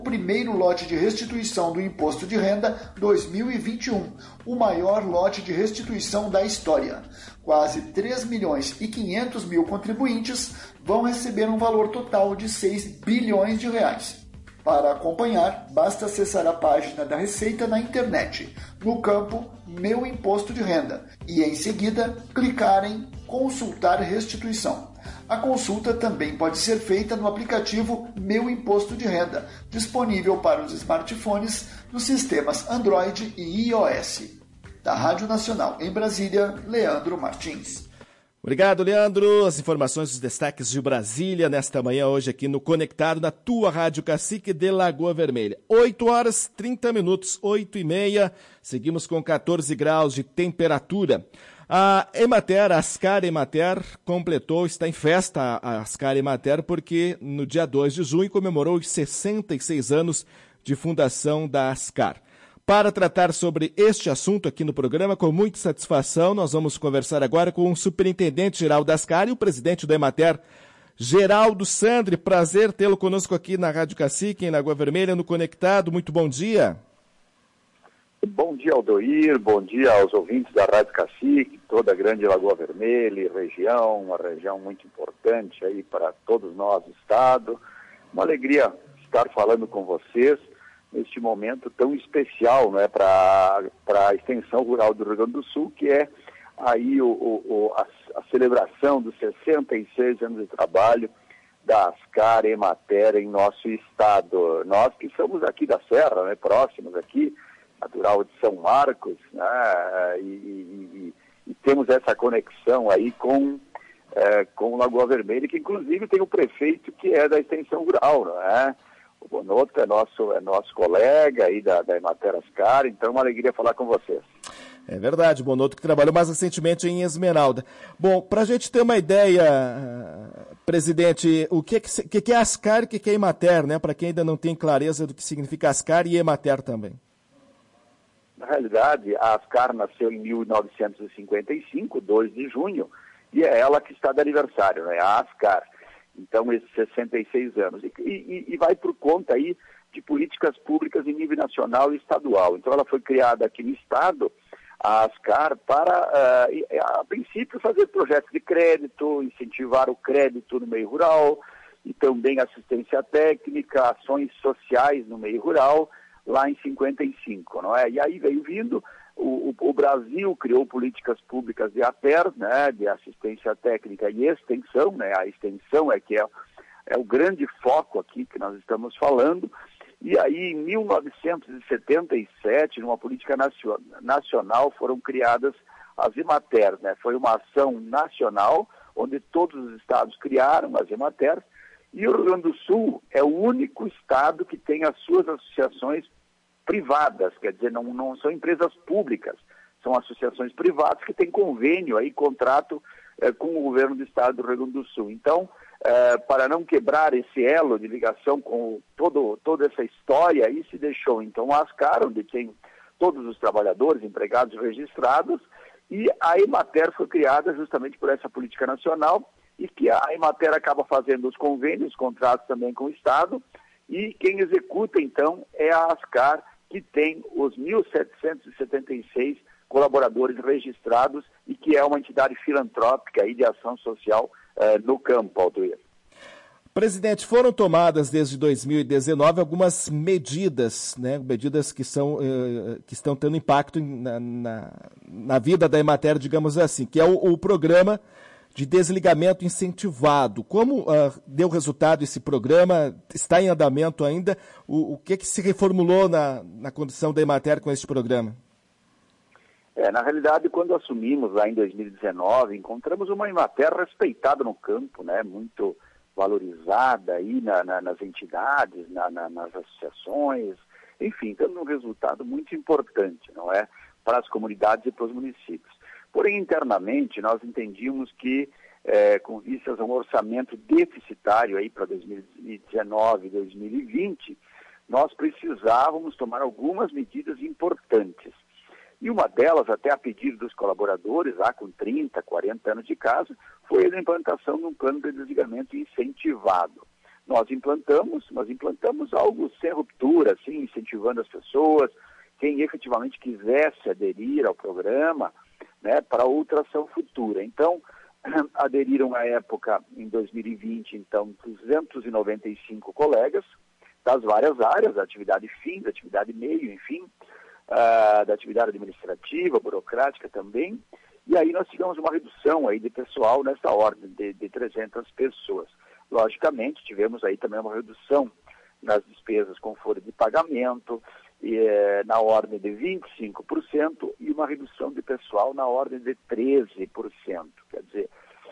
o primeiro lote de restituição do Imposto de Renda 2021, o maior lote de restituição da história. Quase 3 milhões e 500 mil contribuintes vão receber um valor total de 6 bilhões de reais. Para acompanhar, basta acessar a página da Receita na internet, no campo Meu Imposto de Renda, e em seguida clicar em Consultar Restituição. A consulta também pode ser feita no aplicativo Meu Imposto de Renda, disponível para os smartphones nos sistemas Android e iOS. Da Rádio Nacional em Brasília, Leandro Martins. Obrigado, Leandro. As informações dos destaques de Brasília nesta manhã, hoje aqui no Conectado, na tua Rádio Cacique de Lagoa Vermelha. 8h30, 8h30, seguimos com 14 graus de temperatura. A Emater, a Ascar Emater, está em festa a Ascar Emater, porque no dia 2 de junho comemorou os 66 anos de fundação da Ascar. Para tratar sobre este assunto aqui no programa, com muita satisfação, nós vamos conversar agora com o superintendente-geral da Ascar e o presidente da Emater, Geraldo Sandri. Prazer tê-lo conosco aqui na Rádio Cacique, em Lagoa Vermelha, no Conectado. Muito bom dia. Bom dia, Aldoir. Bom dia aos ouvintes da Rádio Cacique, toda a grande Lagoa Vermelha, uma região muito importante aí para todos nós do Estado. Uma alegria estar falando com vocês neste momento tão especial, né, para a extensão rural do Rio Grande do Sul, que é aí a celebração dos 66 anos de trabalho da Ascar Emater em nosso estado. Nós que somos aqui da Serra, né, próximos aqui, natural de São Marcos, né, e temos essa conexão aí com Lagoa Vermelha, que inclusive tem o prefeito que é da extensão rural, né? O Bonotto é nosso colega aí da Emater Ascar, então é uma alegria falar com vocês. É verdade, Bonotto que trabalhou mais recentemente em Esmeralda. Bom, para a gente ter uma ideia, presidente, o que é Ascar e o que é Emater, né? Para quem ainda não tem clareza do que significa Ascar e Emater também. Na realidade, a Ascar nasceu em 1955, 2 de junho, e é ela que está de aniversário, né? A Ascar. Então, esses 66 anos. E vai por conta aí de políticas públicas em nível nacional e estadual. Então, ela foi criada aqui no Estado, a Ascar, para, a princípio, fazer projetos de crédito, incentivar o crédito no meio rural, e também assistência técnica, ações sociais no meio rural, lá em 55, não é? E aí veio vindo, o Brasil criou políticas públicas de APER, né, de assistência técnica e extensão, né? A extensão é o grande foco aqui que nós estamos falando. E aí, em 1977, numa política nacional, foram criadas as Emater, né? Foi uma ação nacional, onde todos os estados criaram as Emater, e o Rio Grande do Sul é o único estado que tem as suas associações privadas, quer dizer, não são empresas públicas, são associações privadas que têm convênio, aí, contrato com o governo do estado do Rio Grande do Sul. Então, para não quebrar esse elo de ligação com toda essa história, aí se deixou, então, a Ascar, onde tem todos os trabalhadores, empregados registrados, e a Emater foi criada justamente por essa política nacional, e que a Emater acaba fazendo os convênios, os contratos também com o Estado, e quem executa, então, é a Ascar, que tem os 1.776 colaboradores registrados e que é uma entidade filantrópica e de ação social no campo, Aldoir. Presidente, foram tomadas desde 2019 algumas medidas, né, medidas que estão tendo impacto na vida da Emater, digamos assim, que é o programa de desligamento incentivado. Como deu resultado esse programa? Está em andamento ainda? O que se reformulou na condição da Emater com este programa? Na realidade, quando assumimos lá em 2019, encontramos uma Emater respeitada no campo, né, muito valorizada aí nas entidades, nas associações, enfim, dando um resultado muito importante, não é, para as comunidades e para os municípios. Porém, internamente, nós entendíamos que, com vistas a um orçamento deficitário aí para 2019 e 2020, nós precisávamos tomar algumas medidas importantes. E uma delas, até a pedido dos colaboradores, lá com 30, 40 anos de casa, foi a implantação de um plano de desligamento incentivado. nós implantamos algo sem ruptura, assim, incentivando as pessoas, quem efetivamente quisesse aderir ao programa, né, para outra ação futura. Então, aderiram à época, em 2020, então, 295 colegas das várias áreas, da atividade fim, da atividade meio, enfim, da atividade administrativa, burocrática também, e aí nós tivemos uma redução aí de pessoal nessa ordem de 300 pessoas. Logicamente, tivemos aí também uma redução nas despesas com folha de pagamento, na ordem de 25%, e uma redução de pessoal na ordem de 13%. Quer dizer,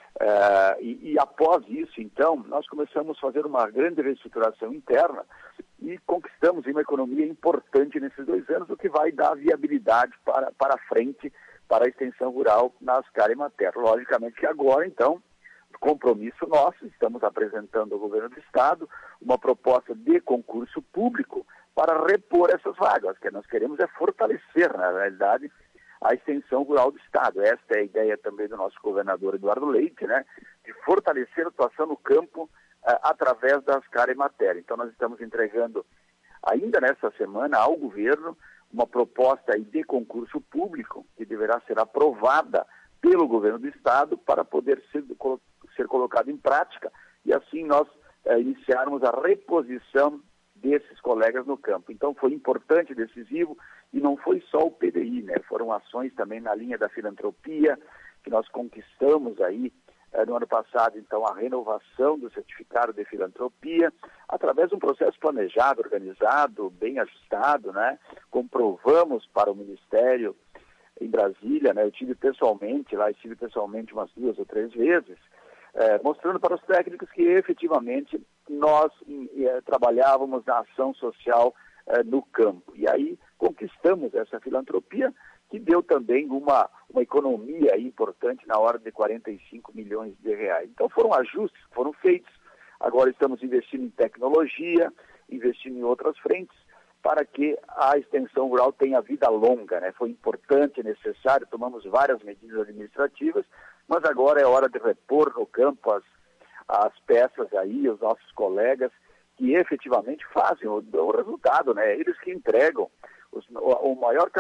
e após isso, então, nós começamos a fazer uma grande reestruturação interna e conquistamos uma economia importante nesses 2 anos, o que vai dar viabilidade para frente, para a extensão rural na Ascar Emater. Logicamente que agora, então, compromisso nosso, estamos apresentando ao governo do Estado uma proposta de concurso público para repor essas vagas. O que nós queremos é fortalecer, na realidade, a extensão rural do Estado. Esta é a ideia também do nosso governador Eduardo Leite, né, de fortalecer a atuação no campo através da Ascar Emater. Então nós estamos entregando ainda nesta semana ao governo uma proposta aí de concurso público que deverá ser aprovada pelo governo do Estado para poder ser colocado em prática e assim nós iniciarmos a reposição desses colegas no campo. Então foi importante, decisivo, e não foi só o PDI, né? Foram ações também na linha da filantropia, que nós conquistamos aí no ano passado, então, a renovação do certificado de filantropia, através de um processo planejado, organizado, bem ajustado, né? Comprovamos para o Ministério em Brasília, né? Eu estive pessoalmente umas 2 ou 3 vezes, mostrando para os técnicos que efetivamente nós trabalhávamos na ação social no campo. E aí conquistamos essa filantropia, que deu também uma economia importante na ordem de 45 milhões de reais. Então foram ajustes que foram feitos. Agora estamos investindo em tecnologia, investindo em outras frentes, para que a extensão rural tenha vida longa, né? Foi importante, necessário, tomamos várias medidas administrativas, mas agora é hora de repor no campo as peças aí, os nossos colegas, que efetivamente fazem o resultado, né? Eles que entregam. O maior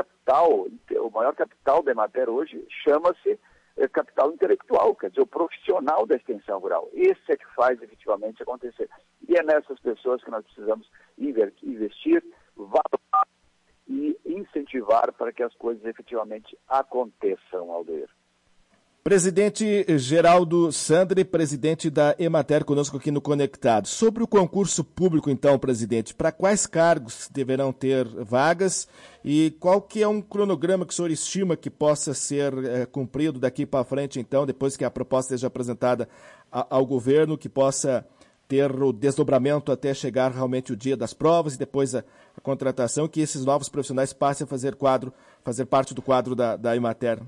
capital da Emater hoje chama-se capital intelectual, quer dizer, o profissional da extensão rural. Esse é que faz efetivamente acontecer. E é nessas pessoas que nós precisamos investir, valorizar e incentivar para que as coisas efetivamente aconteçam, Aldeir. Presidente Geraldo Sandri, presidente da Emater, conosco aqui no Conectado. Sobre o concurso público, então, presidente, para quais cargos deverão ter vagas e qual que é um cronograma que o senhor estima que possa ser cumprido daqui para frente, então, depois que a proposta seja apresentada ao governo, que possa ter o desdobramento até chegar realmente o dia das provas e depois a contratação, que esses novos profissionais passem a fazer parte do quadro da Emater?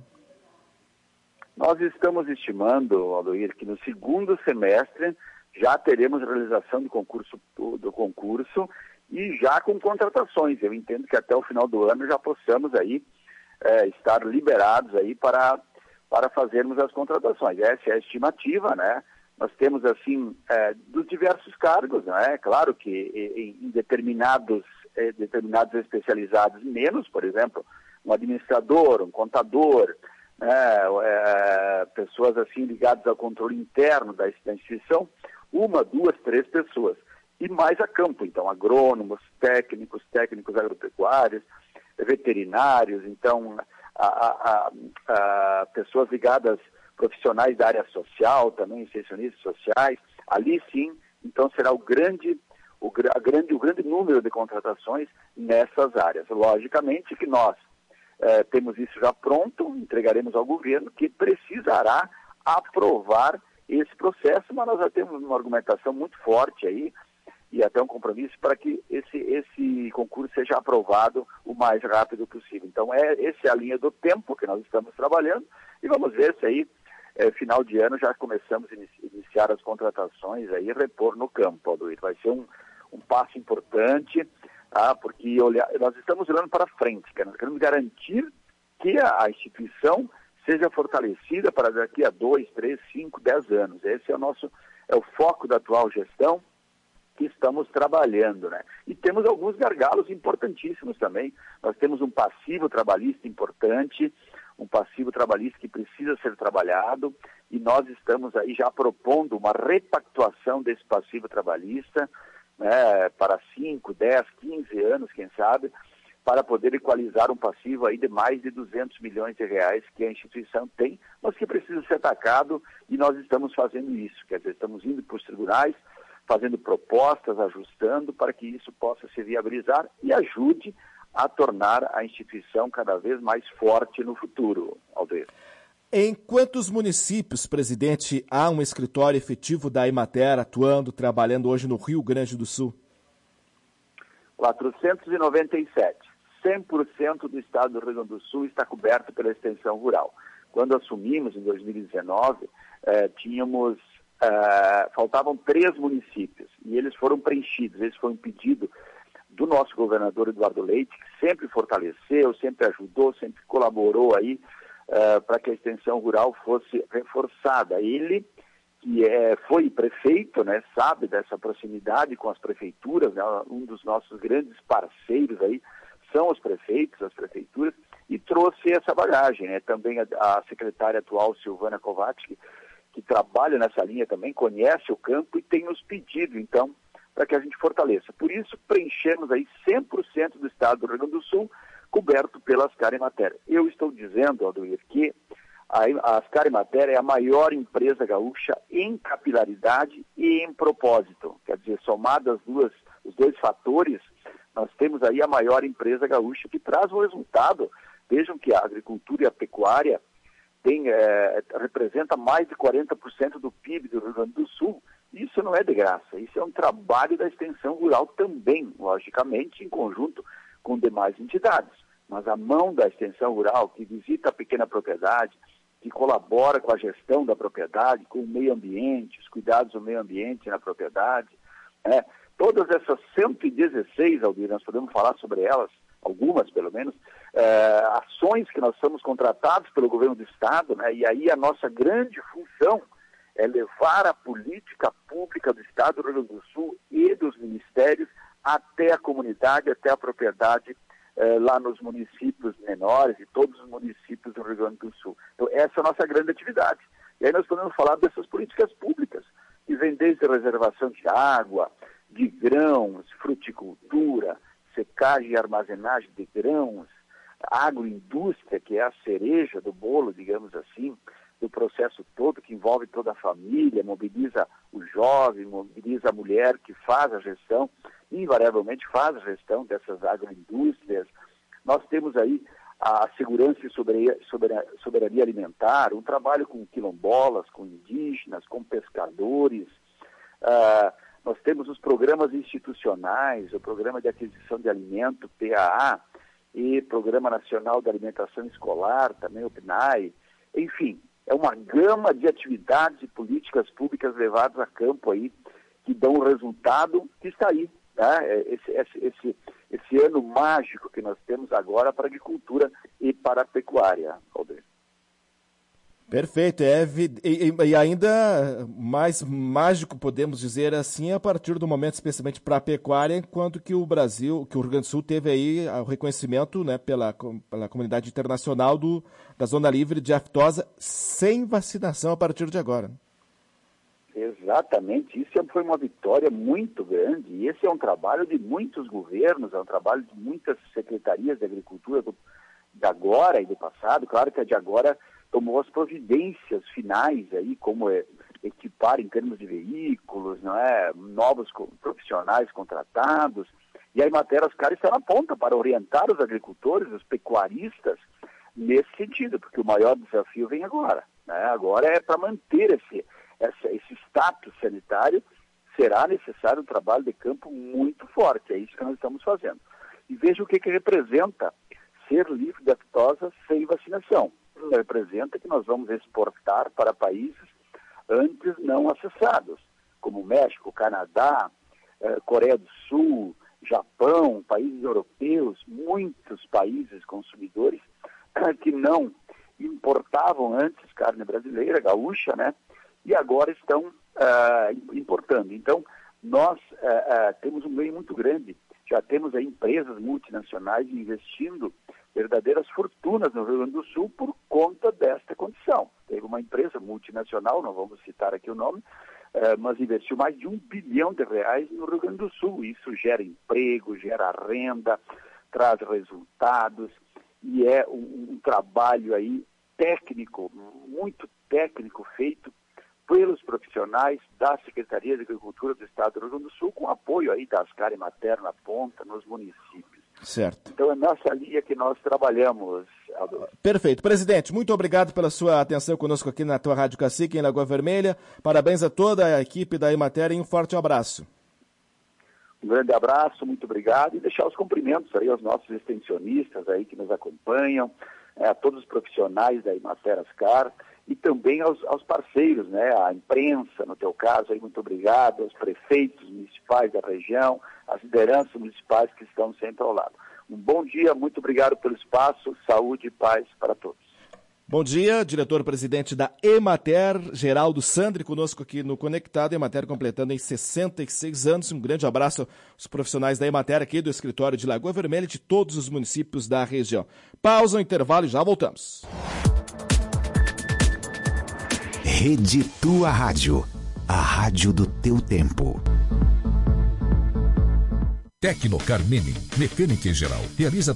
Nós estamos estimando, Aldoir, que no segundo semestre já teremos realização do concurso e já com contratações. Eu entendo que até o final do ano já possamos aí estar liberados aí para fazermos as contratações. Essa é a estimativa, né? Nós temos, assim, dos diversos cargos, né? Claro que em determinados especializados menos, por exemplo, um administrador, um contador, pessoas assim ligadas ao controle interno da instituição, 1, 2, 3 pessoas. E mais a campo, então, agrônomos, técnicos agropecuários, veterinários, então, pessoas ligadas, profissionais da área social, também extensionistas sociais. Ali sim, então, será o grande número de contratações nessas áreas. Logicamente que nós temos isso já pronto, entregaremos ao governo, que precisará aprovar esse processo, mas nós já temos uma argumentação muito forte aí, e até um compromisso para que esse concurso seja aprovado o mais rápido possível. Então, essa é a linha do tempo que nós estamos trabalhando, e vamos ver se aí, final de ano, já começamos a iniciar as contratações aí e repor no campo, Aldoir. Vai ser um passo importante, porque nós estamos olhando para frente, nós queremos garantir que a instituição seja fortalecida para daqui a 2, 3, 5, 10 anos. Esse é o foco da atual gestão, que estamos trabalhando, né? E temos alguns gargalos importantíssimos também. Nós temos um passivo trabalhista importante, um passivo trabalhista que precisa ser trabalhado, e nós estamos aí já propondo uma repactuação desse passivo trabalhista, né, para 5, 10, 15 anos, quem sabe, para poder equalizar um passivo aí de mais de 200 milhões de reais que a instituição tem, mas que precisa ser atacado, e nós estamos fazendo isso. Quer dizer, estamos indo para os tribunais, fazendo propostas, ajustando para que isso possa se viabilizar e ajude a tornar a instituição cada vez mais forte no futuro, Aldeir. Em quantos municípios, presidente, há um escritório efetivo da Emater atuando, trabalhando hoje no Rio Grande do Sul? 497. 100% do estado do Rio Grande do Sul está coberto pela extensão rural. Quando assumimos, em 2019, faltavam 3 municípios, e eles foram preenchidos. Esse foi um pedido do nosso governador Eduardo Leite, que sempre fortaleceu, sempre ajudou, sempre colaborou aí para que a extensão rural fosse reforçada. Ele, que foi prefeito, né, sabe dessa proximidade com as prefeituras, né, um dos nossos grandes parceiros aí são os prefeitos, as prefeituras, e trouxe essa bagagem, né? Também a secretária atual, Silvana Kovacs, que trabalha nessa linha também, conhece o campo e tem nos pedido, então, para que a gente fortaleça. Por isso, preenchemos aí 100% do estado do Rio Grande do Sul, coberto pela Ascar Emater. Eu estou dizendo, Aldoir, que a Ascar Emater é a maior empresa gaúcha em capilaridade e em propósito. Quer dizer, somadas os dois fatores, nós temos aí a maior empresa gaúcha que traz um resultado. Vejam que a agricultura e a pecuária representa mais de 40% do PIB do Rio Grande do Sul. Isso não é de graça, isso é um trabalho da extensão rural também, logicamente, em conjunto com demais entidades. Mas a mão da extensão rural, que visita a pequena propriedade, que colabora com a gestão da propriedade, com o meio ambiente, os cuidados do meio ambiente na propriedade, todas essas 116, Aldir, nós podemos falar sobre elas, algumas pelo menos, ações que nós somos contratados pelo governo do Estado, né, e aí a nossa grande função é levar a política pública do Estado do Rio Grande do Sul e dos ministérios até a comunidade, até a propriedade, lá nos municípios menores e todos os municípios do Rio Grande do Sul. Então, essa é a nossa grande atividade. E aí nós podemos falar dessas políticas públicas, que vêm desde a reservação de água, de grãos, fruticultura, secagem e armazenagem de grãos, agroindústria, que é a cereja do bolo, digamos assim, do processo todo, que envolve toda a família, mobiliza o jovem, mobiliza a mulher que faz a gestão, invariavelmente faz a gestão dessas agroindústrias. Nós temos aí a segurança e soberania alimentar, um trabalho com quilombolas, com indígenas, com pescadores. Nós temos os programas institucionais, o Programa de Aquisição de Alimento, PAA, e Programa Nacional de Alimentação Escolar, também o PNAE. Enfim, é uma gama de atividades e políticas públicas levadas a campo aí, que dão um resultado que está aí. Né? Esse ano mágico que nós temos agora para a agricultura e para a pecuária, Aldir. Perfeito, e ainda mais mágico, podemos dizer assim, a partir do momento, especialmente para a pecuária, enquanto que o Rio Grande do Sul teve aí o reconhecimento, né, pela comunidade internacional da zona livre de aftosa sem vacinação a partir de agora. Exatamente, isso foi uma vitória muito grande, e esse é um trabalho de muitos governos, é um trabalho de muitas secretarias de agricultura de agora e do passado. Claro que a de agora tomou as providências finais aí, como equipar em termos de veículos, não é? Novos profissionais contratados, e a Emater Ascar está na ponta para orientar os agricultores, os pecuaristas, nesse sentido, porque o maior desafio vem agora, né? Agora é para manter esse status sanitário, será necessário um trabalho de campo muito forte, é isso que nós estamos fazendo. E veja o que representa ser livre de aftosa sem vacinação. Representa que nós vamos exportar para países antes não acessados, como México, Canadá, Coreia do Sul, Japão, países europeus, muitos países consumidores que não importavam antes carne brasileira, gaúcha, né? E agora estão importando. Então, nós temos um ganho muito grande. Já temos aí empresas multinacionais investindo verdadeiras fortunas no Rio Grande do Sul por conta desta condição. Teve uma empresa multinacional, não vamos citar aqui o nome, mas investiu mais de R$1 bilhão no Rio Grande do Sul. Isso gera emprego, gera renda, traz resultados e é um trabalho aí técnico, muito técnico, feito pelos profissionais da Secretaria de Agricultura do Estado do Rio Grande do Sul, com apoio aí da Ascar e Mater na ponta, nos municípios. Certo. Então é nessa linha que nós trabalhamos, Adolfo. Perfeito. Presidente, muito obrigado pela sua atenção conosco aqui na tua Rádio Cacique, em Lagoa Vermelha. Parabéns a toda a equipe da Emater e um forte abraço. Um grande abraço, muito obrigado, e deixar os cumprimentos aí aos nossos extensionistas aí que nos acompanham, a todos os profissionais da Emater Ascar e também aos parceiros, né, a imprensa, no teu caso, aí, muito obrigado, aos prefeitos municipais da região, às lideranças municipais que estão sempre ao lado. Um bom dia, muito obrigado pelo espaço, saúde e paz para todos. Bom dia, diretor-presidente da Emater, Geraldo Sandri, conosco aqui no Conectado. Emater completando em 66 anos. Um grande abraço aos profissionais da Emater aqui do escritório de Lagoa Vermelha e de todos os municípios da região. Pausa, um intervalo e já voltamos. Rede Tua Rádio, a rádio do teu tempo. Tecno Carmini, mecânica em geral, realiza